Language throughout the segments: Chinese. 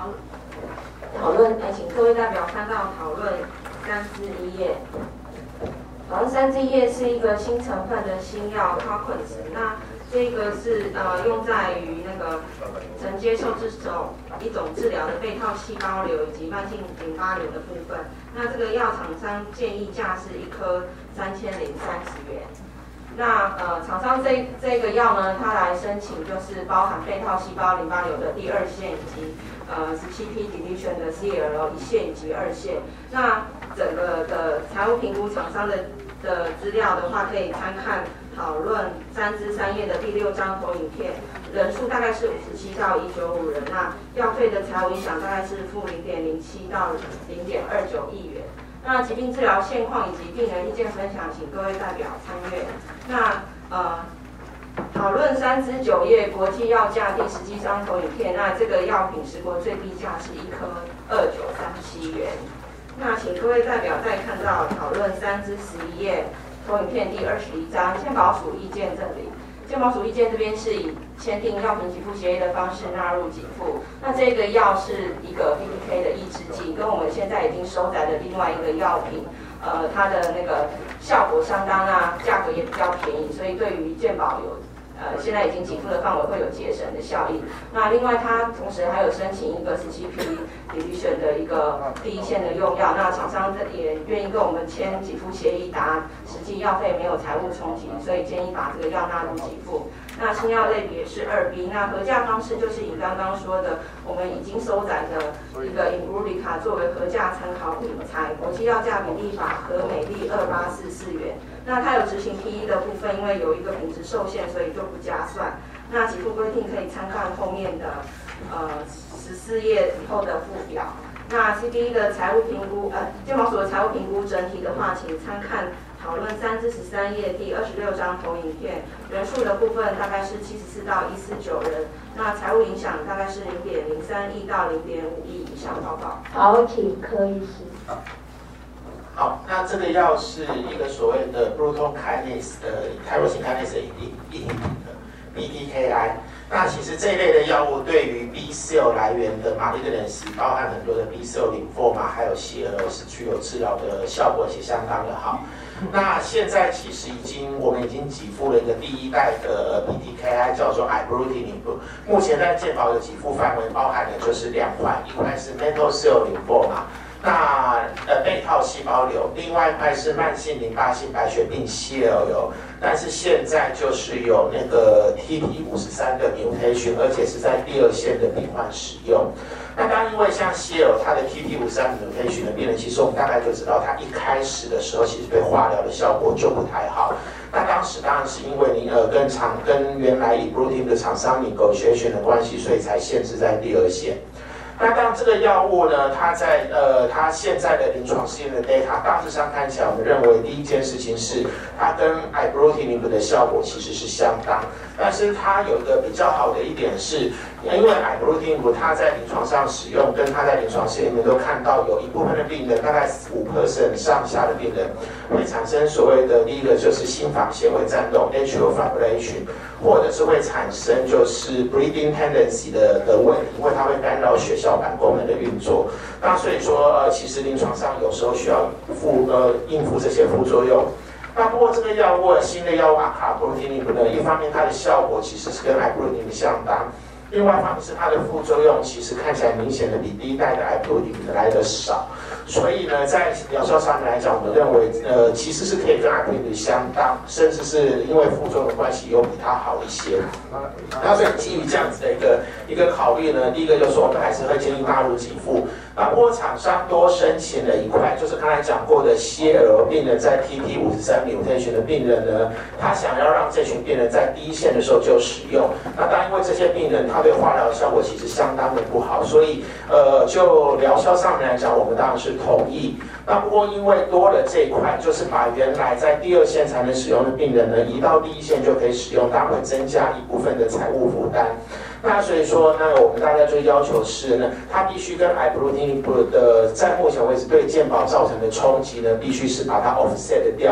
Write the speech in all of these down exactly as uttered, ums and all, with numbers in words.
讨讨论，哎，请各位代表看到讨论三之一页。讨论三之一页是一个新成分的新药 Coquins， 那这个是呃用在于那个曾接受这种一种治疗的被套细胞瘤以及慢性淋巴瘤的部分。那这个药厂商建议价是一颗三千零三十元。那呃，厂商这这个药呢，它来申请就是包含被套细胞淋巴瘤的第二线以及呃十七 P deletion 的 C L 一线以及二线。那整个的财务评估厂商的的资料的话，可以参看讨论三至三页的第六章投影片，人数大概是五十七到一九五人。那药费的财务影响大概是负零点零七到零点二九亿元。那疾病治疗现况以及病人意见分享，请各位代表参阅。那呃，讨论三至九页国际药价第十七张投影片，那这个药品时国最低价是一颗二九三七元。那请各位代表再看到讨论三至十一页投影片第二十一章健保署意见这里。健保署意见这边是以签订药品给付协议的方式纳入给付。那这个药是一个 B T K 的抑制剂，跟我们现在已经收载的另外一个药品，呃，它的那个效果相当啊，价格也比较便宜，所以对于健保有呃现在已经给付的范围会有节省的效益。那另外它同时还有申请一个十七 P deletion 的一个第一线的用药，那厂商也愿意跟我们签给付协议，达实际药费没有财务冲击，所以建议把这个药纳入给付。那新药类别是二 B， 那核价方式就是以刚刚说的我们已经收载的一个 Imbruvica 作为核价参考品材，国际药价比例法和美丽二八四四元。那它有执行 P E 的部分，因为有一个品质受限，所以就不加算。那给付规定可以参看后面的呃十四页以后的附表。那 C B E 的财务评估，呃，健保署的财务评估整体的话，请参看讨论三至十三页第二十六张投影片。人数的部分大概是七十四到一四九人。那财务影响大概是零点零三亿到零点五亿以上报告。 好，请柯医师。 好，那这个药是一个所谓的 Bruton kinase 的 tyrosine kinase 的 B T K I。那其实这一类的药物对于 B cell 来源的malignancy，包含很多的 B cell lymphoma，还有血儿是具有治疗的效果，且相当的好。那现在其实已经我们已经给付了一个第一代的 B T K I， 叫做 ibrutinib。目前在健保的给付范围包含的就是两块，一块是 mantle cell lymphoma。那呃被套细胞瘤，另外一块是慢性淋巴性白血病 C L L， 但是现在就是有那个 T P 五十三的 mutation， 而且是在第二线的病患使用。那当然因为像 C L L 它的 T P 五十三 mutation 的病人，其实我们大概就知道，它一开始的时候其实对化疗的效果就不太好。那当时当然是因为你呃跟厂跟原来以 Brutin 的厂商 negotiation 的关系，所以才限制在第二线。那当这个药物呢，它在呃它现在的临床试验的 data 大致上看起来，我们认为第一件事情是它跟 ibrutinib 的效果其实是相当，但是它有一个比较好的一点是，因为 ibrutinib 它在临床上使用，跟它在临床试验里面都看到有一部分的病人，大概五 percent 上下的病人会产生所谓的第一个就是心房纤维颤动 atrial fibrillation， 或者是会产生就是 bleeding tendency 的的问题，因为它会干扰血小板功能的运作。那所以说呃，其实临床上有时候需要副呃应付这些副作用。那不过这个药物新的药物 acalabrutinib 呢，一方面它的效果其实是跟 ibrutinib 相当，另外一方面是它的副作用其实看起来明显的比第一代的 ibrutinib 来的少。所以呢，在疗效上面来讲，我们认为，呃，其实是可以跟 ibrutinib 相当，甚至是因为副作用的关系，又比它好一些。那所以基于这样子的一个一个考虑呢，第一个就是我们还是会建议纳入给付。那不过厂商多申请了一块，就是刚才讲过的 C L L 病人在 T P 五十三 mutation 的病人呢，他想要让这群病人在第一线的时候就使用。那当然，因为这些病人他对化疗的效果其实相当的不好，所以呃，就疗效上面来讲，我们当然是同意。那不过因为多了这一块，就是把原来在第二线才能使用的病人呢，移到第一线就可以使用，当然会增加一部分的财务负担。那所以说，那我们大家就要求是呢，它必须跟 ibrutinib 的在目前为止对健保造成的冲击呢，必须是把它 offset 掉。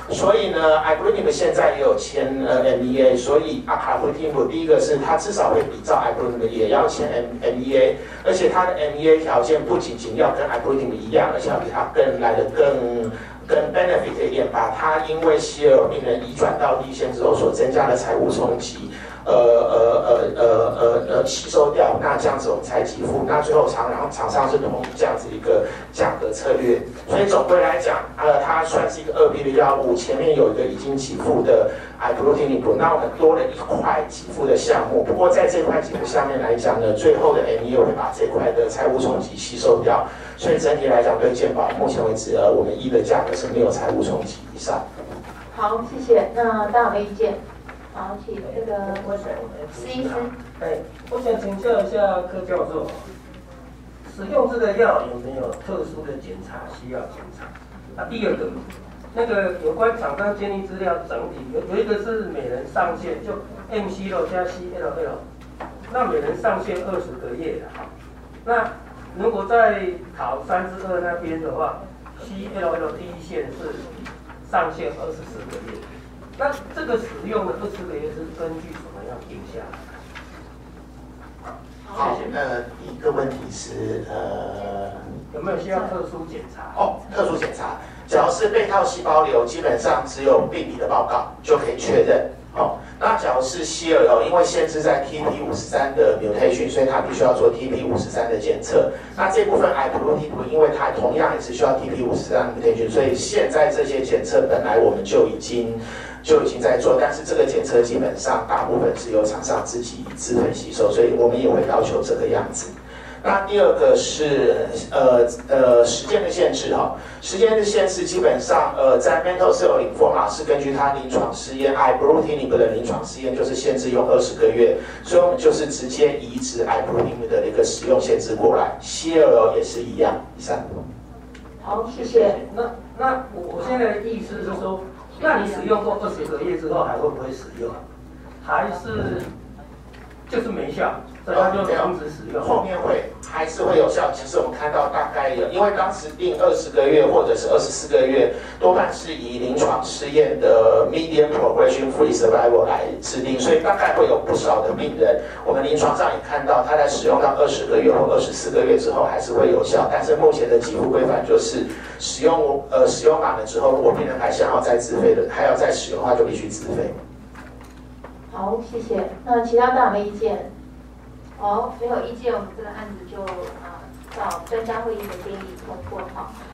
所以呢 ，ibrutinib 现在也有签呃 M E A， 所以 acalabrutinib 第一个是它至少会比照 ibrutinib 也要签 M E A， 而且它的 M E A 条件不仅仅要跟 ibrutinib 一样，而且要比它更来的更。更 benefit 一点，把它因为 C L L 病人移转到第一线之后所增加的财务冲击，呃呃呃呃呃呃吸收掉，那这样子我们才给付。那最后厂商厂商是同意这样子一个价格策略，所以总归来讲，呃，它算是一个二 B 的药物，前面有一个已经给付的 ibrutinib， 那我们多了一块给付的项目。不过在这块给付下面来讲呢，最后的 M E A 会把这块的财务冲击吸收掉。所以整体来讲，对健保目前为止，呃，我们一的价格是没有财务冲击以上。 好，谢谢。那大家有没有意见？好，请那个我是施医师。 哎，我想请教一下柯教授，使用这个药有没有特殊的检查需要检查？啊，第二个，那个有关厂商建立资料整体有有一个是每人上限，就 M C L 加 C L L， 那每人上限二十个月的。那如果在考三之二那边的话 ，C L L 第一线是上限二十四个月，那这个使用的二十个月是根据什么样定下来？ 好，呃，第一个问题是，呃， 有没有需要特殊检查？ 哦，特殊检查，只要是被套细胞瘤，基本上只有病理的报告就可以确认。哦，那假如是 C L L， 因为限制在 T P 五十三的 mutation， 所以它必须要做 T P 五十三的检测。那这部分 ibrutinib， 因为它同样也是需要 T P 五十三 mutation， 所以现在这些检测本来我们就已经就已经在做，但是这个检测基本上大部分是由厂商自己自费吸收，所以我们也会要求这个样子。那第二个是呃呃时间的限制哈，时间的限制基本上呃在 mantle cell lymphoma是根据它临床试验 ibrutinib 的临床试验就是限制用二十个月，所以我们就是直接移植 ibrutinib 的一个使用限制过来 ，C L L 也是一样。以上。 好，谢谢。 那那我我现在的意思是说，那你使用过二十个月之后还会不会使用？还是就是没效？所以它就停止使用。 后面会还是会有效，其实我们看到大概有，因为当时定二十个月或者是二十四个月，多半是以临床试验的 median progression free survival 来制定，所以大概会有不少的病人，我们临床上也看到他在使用到二十个月或二十四个月之后还是会有效，但是目前的给付规范就是使用呃使用满了之后，如果病人还想要再自费的，还要再使用的话，就必须自费。 好，谢谢。那其他大家有没有意见？ 好，没有意见，我们这个案子就啊照专家会议的建议通过哈。